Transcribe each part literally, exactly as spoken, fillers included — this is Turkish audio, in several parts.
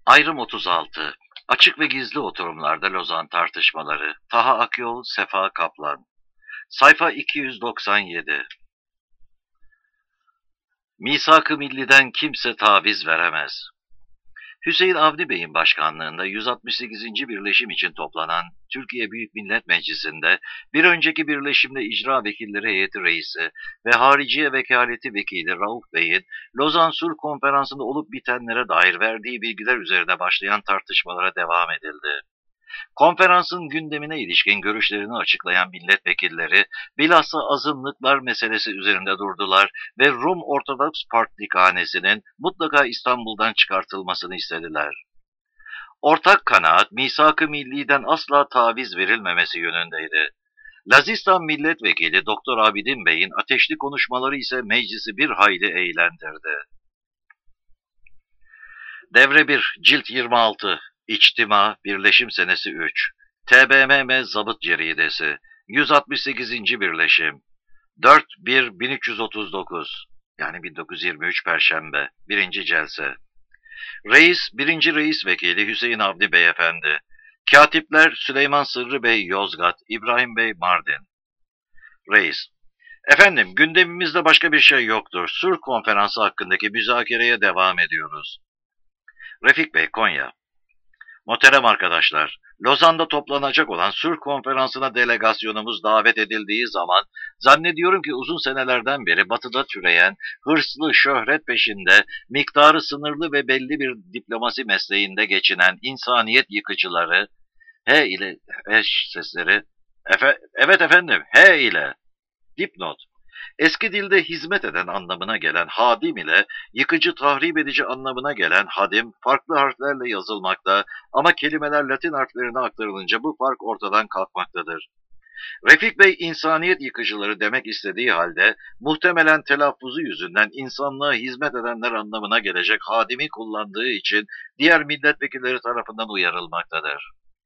Ayrım otuz altı. Açık ve gizli oturumlarda Lozan tartışmaları. Taha Akyol, Sefa Kaplan. Sayfa iki yüz doksan yedi. Misak-ı Milli'den kimse taviz veremez. Hüseyin Avni Bey'in başkanlığında yüz altmış sekizinci birleşim için toplanan Türkiye Büyük Millet Meclisi'nde bir önceki birleşimde icra vekilleri heyeti reisi ve hariciye vekaleti vekili Rauf Bey'in Lozan Sulh Konferansı'nda olup bitenlere dair verdiği bilgiler üzerine başlayan tartışmalara devam edildi. Konferansın gündemine ilişkin görüşlerini açıklayan milletvekilleri bilhassa azınlıklar meselesi üzerinde durdular ve Rum Ortodoks Patrikhanesi'nin mutlaka İstanbul'dan çıkartılmasını istediler. Ortak kanaat Misak-ı Milli'den asla taviz verilmemesi yönündeydi. Lazistan Milletvekili Doktor Abidin Bey'in ateşli konuşmaları ise meclisi bir hayli eğlendirdi. Devre bir, Cilt yirmi altı, İçtima, Birleşim Senesi üç, T B M M Zabıt Ceridesi, yüz altmış sekizinci Birleşim, dört bir bin üç yüz otuz dokuz, yani bin dokuz yüz yirmi üç Perşembe, birinci Celse. Reis, birinci Reis Vekili Hüseyin Avni Beyefendi, Katipler Süleyman Sırrı Bey Yozgat, İbrahim Bey Mardin. Reis, efendim gündemimizde başka bir şey yoktur. Sulh Konferansı hakkındaki müzakereye devam ediyoruz. Refik Bey, Konya. Muhterem arkadaşlar, Lozan'da toplanacak olan Sulh Konferansı'na delegasyonumuz davet edildiği zaman zannediyorum ki uzun senelerden beri batıda türeyen hırslı şöhret peşinde miktarı sınırlı ve belli bir diplomasi mesleğinde geçinen insaniyet yıkıcıları H ile H sesleri Efe, evet efendim H ile dipnot. Eski dilde hizmet eden anlamına gelen hadim ile yıkıcı tahrip edici anlamına gelen hadim farklı harflerle yazılmakta ama kelimeler Latin harflerine aktarılınca bu fark ortadan kalkmaktadır. Refik Bey insaniyet yıkıcıları demek istediği halde muhtemelen telaffuzu yüzünden insanlığa hizmet edenler anlamına gelecek hadimi kullandığı için diğer milletvekilleri tarafından uyarılmaktadır.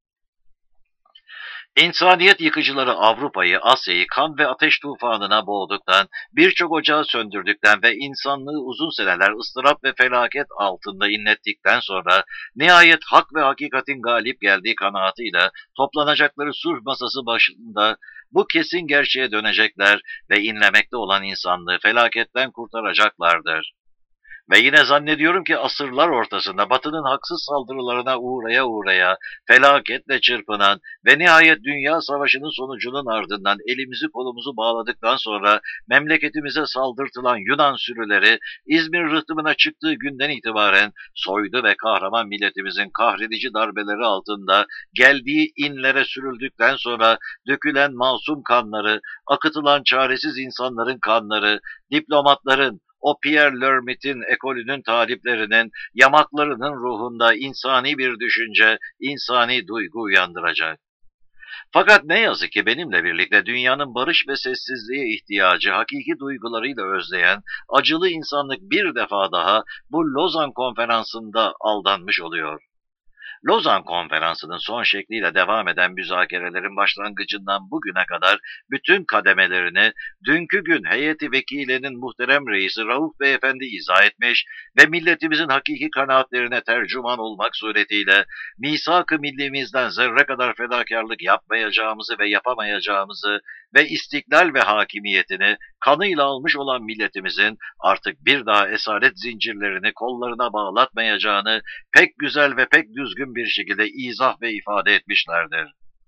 İnsaniyet yıkıcıları Avrupa'yı, Asya'yı kan ve ateş tufanına boğduktan, birçok ocağı söndürdükten ve insanlığı uzun seneler ıstırap ve felaket altında inlettikten sonra nihayet hak ve hakikatin galip geldiği kanaatıyla toplanacakları sulh masası başında bu kesin gerçeğe dönecekler ve inlemekte olan insanlığı felaketten kurtaracaklardır. Ve yine zannediyorum ki asırlar ortasında Batı'nın haksız saldırılarına uğraya uğraya, felaketle çırpınan ve nihayet Dünya Savaşı'nın sonucunun ardından elimizi kolumuzu bağladıktan sonra memleketimize saldırtılan Yunan sürüleri İzmir rıhtımına çıktığı günden itibaren soylu ve kahraman milletimizin kahredici darbeleri altında geldiği inlere sürüldükten sonra dökülen masum kanları, akıtılan çaresiz insanların kanları, diplomatların, o Pierre Lermit'in ekolünün taliplerinin yamaklarının ruhunda insani bir düşünce, insani duygu uyandıracak. Fakat ne yazık ki benimle birlikte dünyanın barış ve sessizliğe ihtiyacı hakiki duygularıyla özleyen acılı insanlık bir defa daha bu Lozan Konferansı'nda aldanmış oluyor. Lozan Konferansı'nın son şekliyle devam eden müzakerelerin başlangıcından bugüne kadar bütün kademelerini dünkü gün heyeti vekilinin muhterem reisi Rauf Beyefendi izah etmiş ve milletimizin hakiki kanaatlerine tercüman olmak suretiyle misak-ı millimizden zerre kadar fedakarlık yapmayacağımızı ve yapamayacağımızı ve istiklal ve hakimiyetini kanıyla almış olan milletimizin artık bir daha esaret zincirlerini kollarına bağlatmayacağını pek güzel ve pek düzgün bir şekilde izah ve ifade etmişlerdir.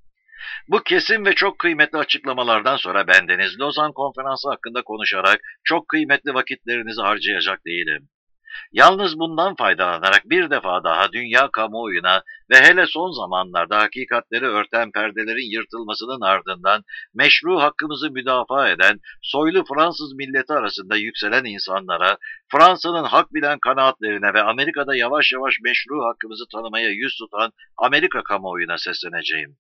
Bu kesin ve çok kıymetli açıklamalardan sonra bendeniz Lozan Konferansı hakkında konuşarak çok kıymetli vakitlerinizi harcayacak değilim. Yalnız bundan faydalanarak bir defa daha dünya kamuoyuna ve hele son zamanlarda hakikatleri örten perdelerin yırtılmasının ardından meşru hakkımızı müdafaa eden soylu Fransız milleti arasında yükselen insanlara, Fransa'nın hak bilen kanaatlerine ve Amerika'da yavaş yavaş meşru hakkımızı tanımaya yüz tutan Amerika kamuoyuna sesleneceğim.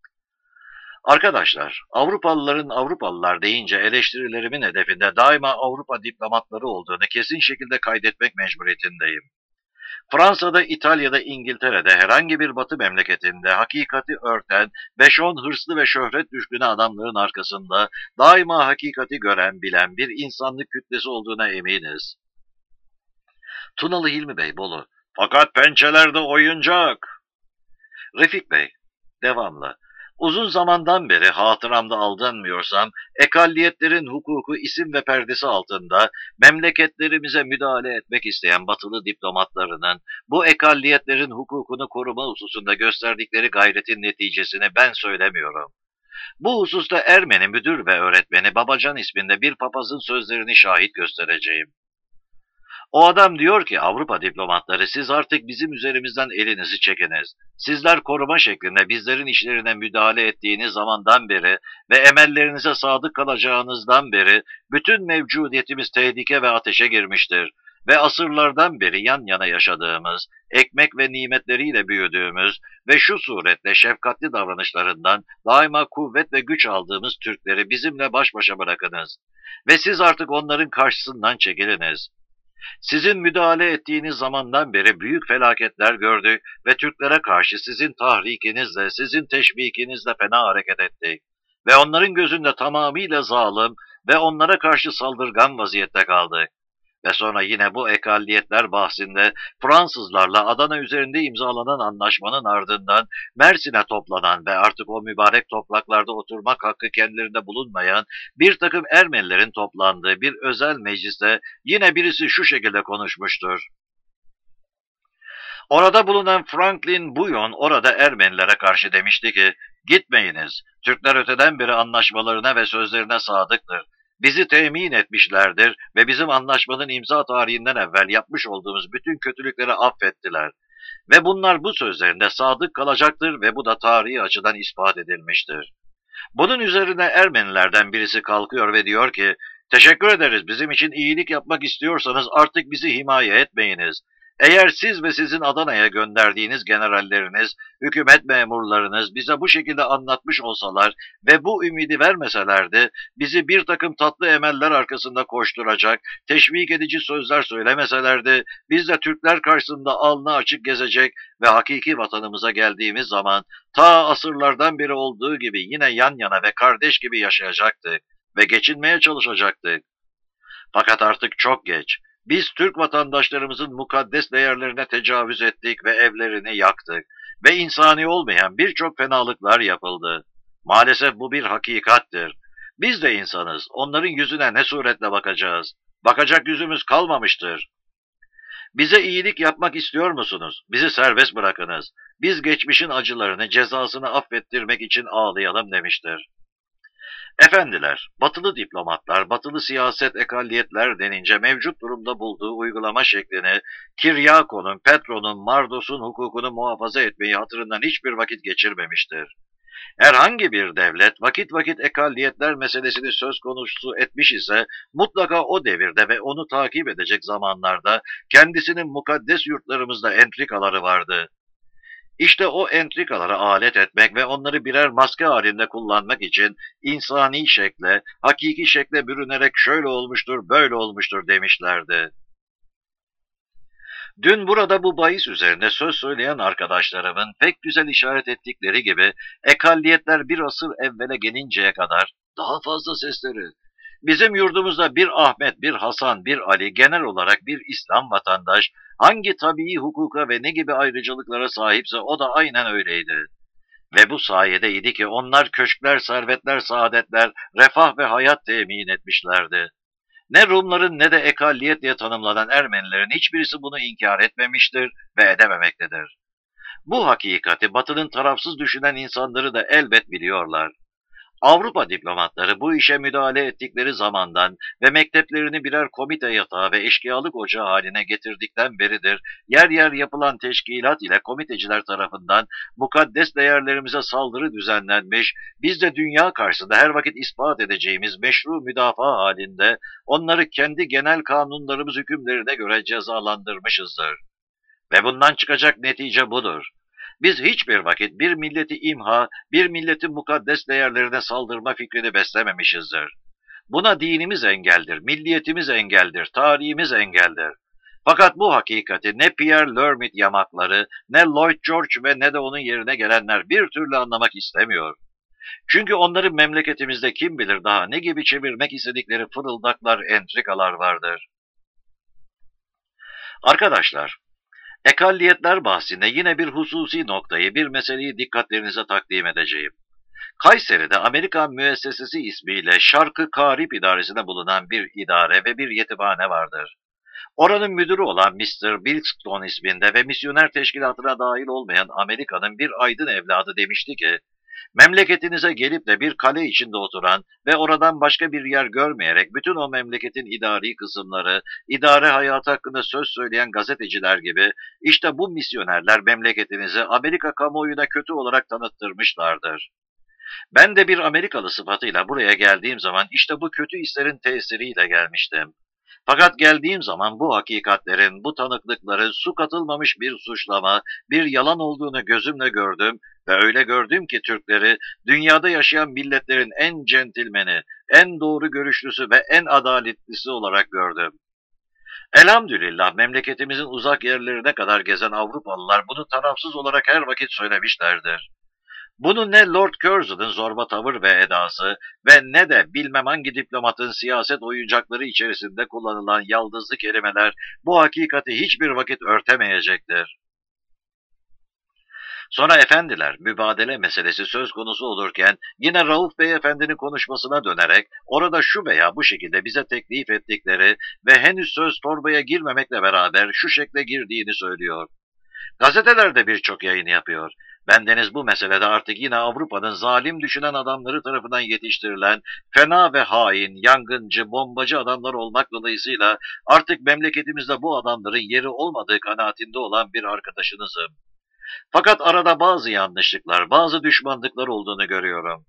Arkadaşlar, Avrupalıların Avrupalılar deyince eleştirilerimin hedefinde daima Avrupa diplomatları olduğunu kesin şekilde kaydetmek mecburiyetindeyim. Fransa'da, İtalya'da, İngiltere'de herhangi bir batı memleketinde hakikati örten beş on hırslı ve şöhret düşkünü adamların arkasında daima hakikati gören, bilen bir insanlık kütlesi olduğuna eminiz. Tunalı Hilmi Bey, Bolu. Fakat pençelerde oyuncak. Refik Bey, devamlı. Uzun zamandan beri hatıramda aldanmıyorsam, ekalliyetlerin hukuku isim ve perdesi altında memleketlerimize müdahale etmek isteyen batılı diplomatlarının bu ekalliyetlerin hukukunu koruma hususunda gösterdikleri gayretin neticesini ben söylemiyorum. Bu hususta Ermeni müdür ve öğretmeni Babacan isminde bir papazın sözlerini şahit göstereceğim. O adam diyor ki Avrupa diplomatları siz artık bizim üzerimizden elinizi çekiniz. Sizler koruma şeklinde bizlerin işlerine müdahale ettiğiniz zamandan beri ve emellerinize sadık kalacağınızdan beri bütün mevcudiyetimiz tehlike ve ateşe girmiştir. Ve asırlardan beri yan yana yaşadığımız, ekmek ve nimetleriyle büyüdüğümüz ve şu suretle şefkatli davranışlarından daima kuvvet ve güç aldığımız Türkleri bizimle baş başa bırakınız. Ve siz artık onların karşısından çekiliniz. Sizin müdahale ettiğiniz zamandan beri büyük felaketler gördük ve Türklere karşı sizin tahrikinizle, sizin teşvikinizle fena hareket ettik. Ve onların gözünde tamamıyla zalim ve onlara karşı saldırgan vaziyette kaldık. Ve sonra yine bu ekalliyetler bahsinde Fransızlarla Adana üzerinde imzalanan anlaşmanın ardından Mersin'e toplanan ve artık o mübarek topraklarda oturmak hakkı kendilerinde bulunmayan bir takım Ermenilerin toplandığı bir özel mecliste yine birisi şu şekilde konuşmuştur. Orada bulunan Franklin Buyon orada Ermenilere karşı demişti ki, gitmeyiniz, Türkler öteden beri anlaşmalarına ve sözlerine sadıktır. Bizi temin etmişlerdir ve bizim anlaşmanın imza tarihinden evvel yapmış olduğumuz bütün kötülükleri affettiler. Ve bunlar bu sözlerinde sadık kalacaktır ve bu da tarihi açıdan ispat edilmiştir. Bunun üzerine Ermenilerden birisi kalkıyor ve diyor ki, teşekkür ederiz bizim için iyilik yapmak istiyorsanız artık bizi himaye etmeyiniz. Eğer siz ve sizin Adana'ya gönderdiğiniz generalleriniz, hükümet memurlarınız bize bu şekilde anlatmış olsalar ve bu ümidi vermeselerdi, bizi bir takım tatlı emeller arkasında koşturacak, teşvik edici sözler söylemeselerdi, biz de Türkler karşısında alnı açık gezecek ve hakiki vatanımıza geldiğimiz zaman, ta asırlardan beri olduğu gibi yine yan yana ve kardeş gibi yaşayacaktık ve geçinmeye çalışacaktık. Fakat artık çok geç. Biz Türk vatandaşlarımızın mukaddes değerlerine tecavüz ettik ve evlerini yaktık ve insani olmayan birçok fenalıklar yapıldı. Maalesef bu bir hakikattir. Biz de insanız, onların yüzüne ne suretle bakacağız? Bakacak yüzümüz kalmamıştır. Bize iyilik yapmak istiyor musunuz? Bizi serbest bırakınız. Biz geçmişin acılarını, cezasını affettirmek için ağlayalım demiştir. Efendiler, batılı diplomatlar, batılı siyaset ekalliyetler denince mevcut durumda bulduğu uygulama şeklini Kiryako'nun, Petro'nun, Mardos'un hukukunu muhafaza etmeyi hatırından hiçbir vakit geçirmemiştir. Herhangi bir devlet vakit vakit ekalliyetler meselesini söz konusu etmiş ise mutlaka o devirde ve onu takip edecek zamanlarda kendisinin mukaddes yurtlarımızda entrikaları vardı. İşte o entrikalara alet etmek ve onları birer maske halinde kullanmak için insani şekle, hakiki şekle bürünerek şöyle olmuştur, böyle olmuştur demişlerdi. Dün burada bu bahis üzerine söz söyleyen arkadaşlarımın pek güzel işaret ettikleri gibi ekalliyetler bir asır evvele gelinceye kadar daha fazla sesleri, bizim yurdumuzda bir Ahmet, bir Hasan, bir Ali, genel olarak bir İslam vatandaş hangi tabii hukuka ve ne gibi ayrıcalıklara sahipse o da aynen öyleydi. Ve bu sayede idi ki onlar köşkler, servetler, saadetler, refah ve hayat temin etmişlerdi. Ne Rumların ne de ekalliyet diye tanımlanan Ermenilerin hiçbirisi bunu inkar etmemiştir ve edememektedir. Bu hakikati Batı'nın tarafsız düşünen insanları da elbet biliyorlar. Avrupa diplomatları bu işe müdahale ettikleri zamandan ve mekteplerini birer komite yatağı ve eşkıyalık ocağı haline getirdikten beridir, yer yer yapılan teşkilat ile komiteciler tarafından mukaddes değerlerimize saldırı düzenlenmiş, biz de dünya karşısında her vakit ispat edeceğimiz meşru müdafaa halinde onları kendi genel kanunlarımız hükümlerine göre cezalandırmışızdır. Ve bundan çıkacak netice budur. Biz hiçbir vakit bir milleti imha, bir milletin mukaddes değerlerine saldırma fikrini beslememişizdir. Buna dinimiz engeldir, milliyetimiz engeldir, tarihimiz engeldir. Fakat bu hakikati ne Pierre Lhermitte yamakları, ne Lloyd George ve ne de onun yerine gelenler bir türlü anlamak istemiyor. Çünkü onların memleketimizde kim bilir daha ne gibi çevirmek istedikleri fırıldaklar, entrikalar vardır. Arkadaşlar, Ekalliyetler bahsinde yine bir hususi noktayı, bir meseleyi dikkatlerinize takdim edeceğim. Kayseri'de Amerikan Müessesesi ismiyle Şarkı Karip İdaresi'nde bulunan bir idare ve bir yetimhane vardır. Oranın müdürü olan mister Bilston isminde ve misyoner teşkilatına dahil olmayan Amerika'nın bir aydın evladı demişti ki, memleketinize gelip de bir kale içinde oturan ve oradan başka bir yer görmeyerek bütün o memleketin idari kısımları, idare hayatı hakkında söz söyleyen gazeteciler gibi işte bu misyonerler memleketinizi Amerika kamuoyuna kötü olarak tanıttırmışlardır. Ben de bir Amerikalı sıfatıyla buraya geldiğim zaman işte bu kötü hislerin tesiriyle gelmiştim. Fakat geldiğim zaman bu hakikatlerin, bu tanıklıkların su katılmamış bir suçlama, bir yalan olduğunu gözümle gördüm ve öyle gördüm ki Türkleri dünyada yaşayan milletlerin en centilmeni, en doğru görüşlüsü ve en adaletlisi olarak gördüm. Elhamdülillah memleketimizin uzak yerlerine kadar gezen Avrupalılar bunu tarafsız olarak her vakit söylemişlerdir. Bunu ne Lord Curzon'ın zorba tavır ve edası ve ne de bilmem hangi diplomatın siyaset oyuncakları içerisinde kullanılan yaldızlı kelimeler bu hakikati hiçbir vakit örtemeyecektir. Sonra efendiler, mübadele meselesi söz konusu olurken yine Rauf Bey Efendi'nin konuşmasına dönerek orada şu veya bu şekilde bize teklif ettikleri ve henüz söz torbaya girmemekle beraber şu şekle girdiğini söylüyor. Gazeteler de birçok yayın yapıyor. Bendeniz bu meselede artık yine Avrupa'nın zalim düşünen adamları tarafından yetiştirilen fena ve hain, yangıncı, bombacı adamlar olmak dolayısıyla artık memleketimizde bu adamların yeri olmadığı kanaatinde olan bir arkadaşınızım. Fakat arada bazı yanlışlıklar, bazı düşmanlıklar olduğunu görüyorum.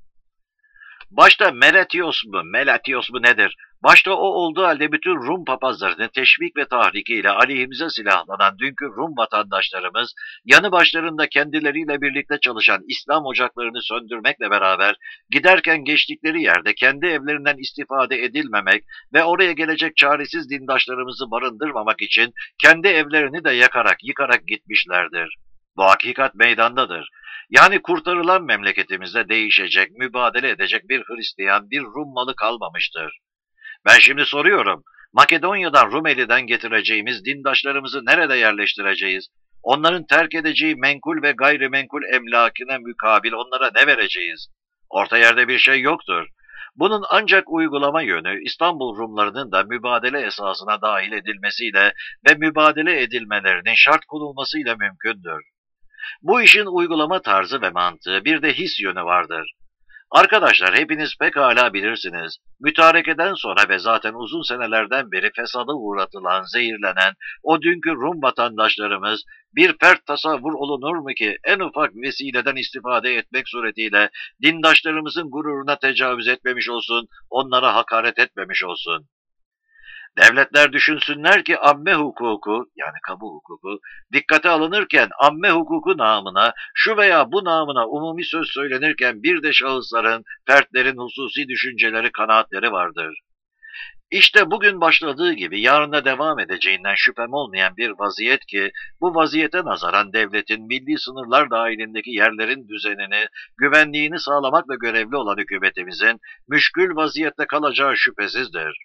Başta Meletios mu, Melatios mu nedir? Başta o olduğu halde bütün Rum papazlarının teşvik ve tahrikiyle aleyhimize silahlanan dünkü Rum vatandaşlarımız, yanı başlarında kendileriyle birlikte çalışan İslam ocaklarını söndürmekle beraber, giderken geçtikleri yerde kendi evlerinden istifade edilmemek ve oraya gelecek çaresiz dindaşlarımızı barındırmamak için kendi evlerini de yakarak, yıkarak gitmişlerdir. Bu hakikat meydandadır. Yani kurtarılan memleketimizde değişecek, mübadele edecek bir Hristiyan, bir Rum malı kalmamıştır. Ben şimdi soruyorum, Makedonya'dan Rumeli'den getireceğimiz dindaşlarımızı nerede yerleştireceğiz? Onların terk edeceği menkul ve gayrimenkul emlakine mukabil onlara ne vereceğiz? Orta yerde bir şey yoktur. Bunun ancak uygulama yönü İstanbul Rumlarının da mübadele esasına dahil edilmesiyle ve mübadele edilmelerinin şart konulmasıyla mümkündür. Bu işin uygulama tarzı ve mantığı bir de his yönü vardır. Arkadaşlar hepiniz pekala bilirsiniz. Mütarekeden sonra ve zaten uzun senelerden beri fesada uğratılan, zehirlenen o dünkü Rum vatandaşlarımız bir fert tasavvur olunur mu ki en ufak vesileden istifade etmek suretiyle dindaşlarımızın gururuna tecavüz etmemiş olsun, onlara hakaret etmemiş olsun. Devletler düşünsünler ki amme hukuku yani kamu hukuku dikkate alınırken amme hukuku namına şu veya bu namına umumi söz söylenirken bir de şahısların, fertlerin hususi düşünceleri, kanaatleri vardır. İşte bugün başladığı gibi yarına devam edeceğinden şüphem olmayan bir vaziyet ki bu vaziyete nazaran devletin milli sınırlar dahilindeki yerlerin düzenini, güvenliğini sağlamakla görevli olan hükümetimizin müşkül vaziyette kalacağı şüphesizdir.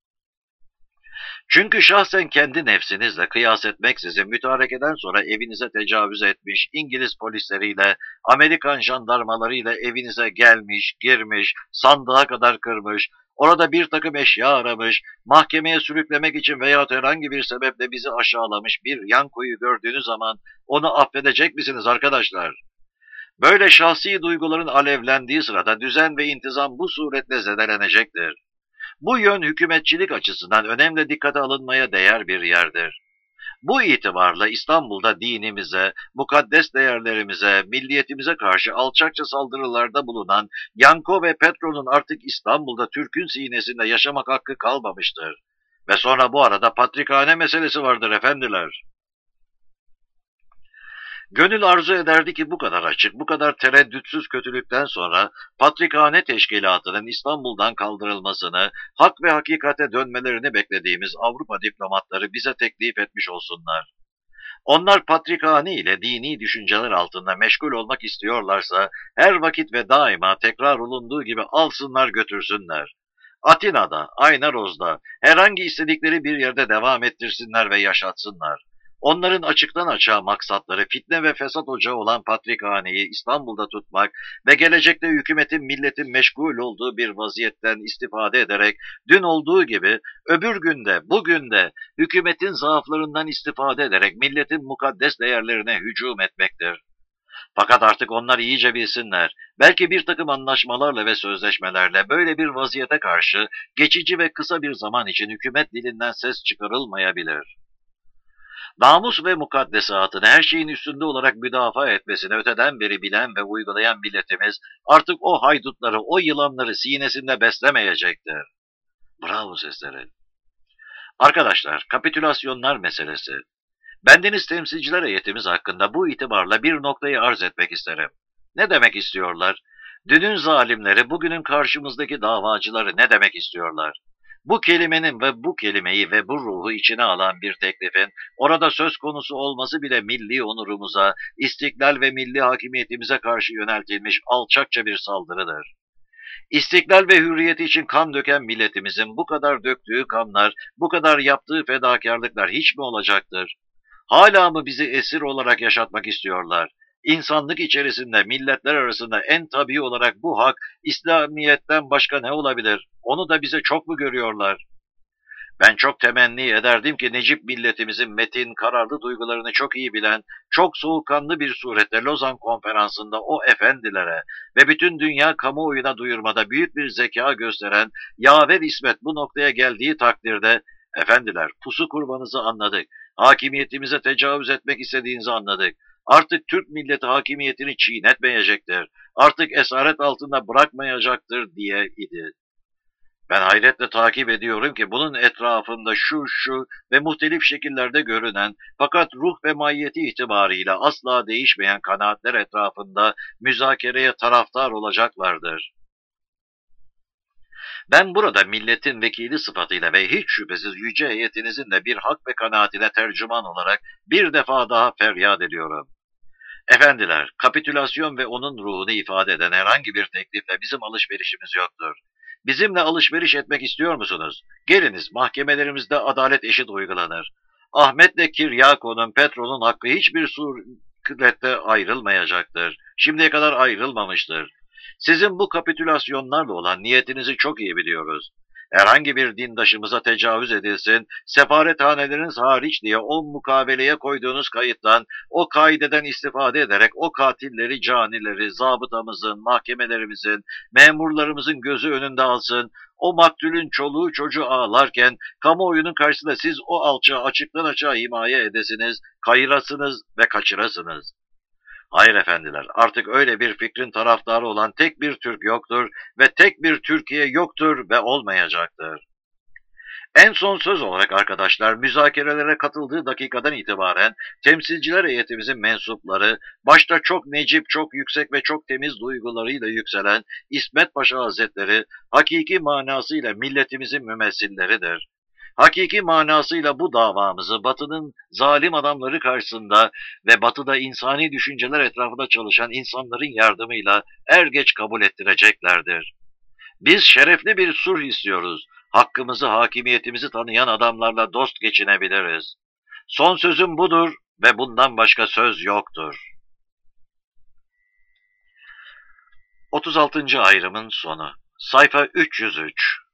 Çünkü şahsen kendi nefsinizle kıyas etmeksizin mütarekeden sonra evinize tecavüz etmiş, İngiliz polisleriyle, Amerikan jandarmalarıyla evinize gelmiş, girmiş, sandığa kadar kırmış, orada bir takım eşya aramış, mahkemeye sürüklemek için veya herhangi bir sebeple bizi aşağılamış bir yankoyu gördüğünüz zaman onu affedecek misiniz arkadaşlar? Böyle şahsi duyguların alevlendiği sırada düzen ve intizam bu suretle zedelenecektir. Bu yön hükümetçilik açısından önemli dikkate alınmaya değer bir yerdir. Bu itibarla İstanbul'da dinimize, mukaddes değerlerimize, milliyetimize karşı alçakça saldırılarda bulunan Yanko ve Petro'nun artık İstanbul'da Türk'ün sinesinde yaşamak hakkı kalmamıştır. Ve sonra bu arada patrikhane meselesi vardır efendiler. Gönül arzu ederdi ki bu kadar açık, bu kadar tereddütsüz kötülükten sonra Patrikhane Teşkilatı'nın İstanbul'dan kaldırılmasını, hak ve hakikate dönmelerini beklediğimiz Avrupa diplomatları bize teklif etmiş olsunlar. Onlar patrikhane ile dini düşünceler altında meşgul olmak istiyorlarsa her vakit ve daima tekrar olunduğu gibi alsınlar götürsünler. Atina'da, Aynaroz'da herhangi istedikleri bir yerde devam ettirsinler ve yaşatsınlar. Onların açıktan açığa maksatları fitne ve fesat ocağı olan Patrikhane'yi İstanbul'da tutmak ve gelecekte hükümetin milletin meşgul olduğu bir vaziyetten istifade ederek dün olduğu gibi öbür günde, bugün de hükümetin zaaflarından istifade ederek milletin mukaddes değerlerine hücum etmektir. Fakat artık onlar iyice bilsinler, belki bir takım anlaşmalarla ve sözleşmelerle böyle bir vaziyete karşı geçici ve kısa bir zaman için hükümet dilinden ses çıkarılmayabilir. Namus ve mukaddesatını her şeyin üstünde olarak müdafaa etmesini öteden beri bilen ve uygulayan milletimiz artık o haydutları, o yılanları sinesinde beslemeyecektir. Bravo sesleri. Arkadaşlar, kapitülasyonlar meselesi. Bendeniz temsilciler heyetimiz hakkında bu itibarla bir noktayı arz etmek isterim. Ne demek istiyorlar? Dünün zalimleri, bugünün karşımızdaki davacıları ne demek istiyorlar? Bu kelimenin ve bu kelimeyi ve bu ruhu içine alan bir teklifin orada söz konusu olması bile milli onurumuza, istiklal ve milli hakimiyetimize karşı yöneltilmiş alçakça bir saldırıdır. İstiklal ve hürriyeti için kan döken milletimizin bu kadar döktüğü kanlar, bu kadar yaptığı fedakarlıklar hiç mi olacaktır? Hala mı bizi esir olarak yaşatmak istiyorlar? İnsanlık içerisinde, milletler arasında en tabii olarak bu hak, İslamiyet'ten başka ne olabilir? Onu da bize çok mu görüyorlar? Ben çok temenni ederdim ki Necip milletimizin metin, kararlı duygularını çok iyi bilen, çok soğukkanlı bir surette Lozan Konferansı'nda o efendilere ve bütün dünya kamuoyuna duyurmada büyük bir zeka gösteren Yaver İsmet bu noktaya geldiği takdirde, efendiler pusu kurbanızı anladık, hakimiyetimize tecavüz etmek istediğinizi anladık, artık Türk milleti hakimiyetini çiğnetmeyecektir, artık esaret altında bırakmayacaktır diye idi. Ben hayretle takip ediyorum ki bunun etrafında şu şu ve muhtelif şekillerde görünen fakat ruh ve mahiyeti itibarıyla asla değişmeyen kanaatler etrafında müzakereye taraftar olacaklardır. Ben burada milletin vekili sıfatıyla ve hiç şüphesiz yüce heyetinizin de bir hak ve kanaatine tercüman olarak bir defa daha feryat ediyorum. Efendiler, kapitülasyon ve onun ruhunu ifade eden herhangi bir teklifle bizim alışverişimiz yoktur. Bizimle alışveriş etmek istiyor musunuz? Geliniz, mahkemelerimizde adalet eşit uygulanır. Ahmet'le Kiryako'nun, Petrol'un hakkı hiçbir surette ayrılmayacaktır. Şimdiye kadar ayrılmamıştır. Sizin bu kapitülasyonlarla olan niyetinizi çok iyi biliyoruz. Herhangi bir dindaşımıza tecavüz edilsin, sefarethaneleriniz hariç diye o mukaveleye koyduğunuz kayıttan, o kaideden istifade ederek o katilleri, canileri, zabıtamızın, mahkemelerimizin, memurlarımızın gözü önünde alsın, o maktulün çoluğu çocuğu ağlarken, kamuoyunun karşısında siz o alçağı açıktan açığa himaye edesiniz, kayırasınız ve kaçırasınız. Hayır efendiler, artık öyle bir fikrin taraftarı olan tek bir Türk yoktur ve tek bir Türkiye yoktur ve olmayacaktır. En son söz olarak arkadaşlar, müzakerelere katıldığı dakikadan itibaren temsilciler heyetimizin mensupları, başta çok necip, çok yüksek ve çok temiz duygularıyla yükselen İsmet Paşa Hazretleri, hakiki manasıyla milletimizin mümessilleridir. Hakiki manasıyla bu davamızı Batı'nın zalim adamları karşısında ve Batı'da insani düşünceler etrafında çalışan insanların yardımıyla er geç kabul ettireceklerdir. Biz şerefli bir sulh istiyoruz. Hakkımızı, hakimiyetimizi tanıyan adamlarla dost geçinebiliriz. Son sözüm budur ve bundan başka söz yoktur. otuz altıncı ayrımın sonu. Sayfa üç yüz üç.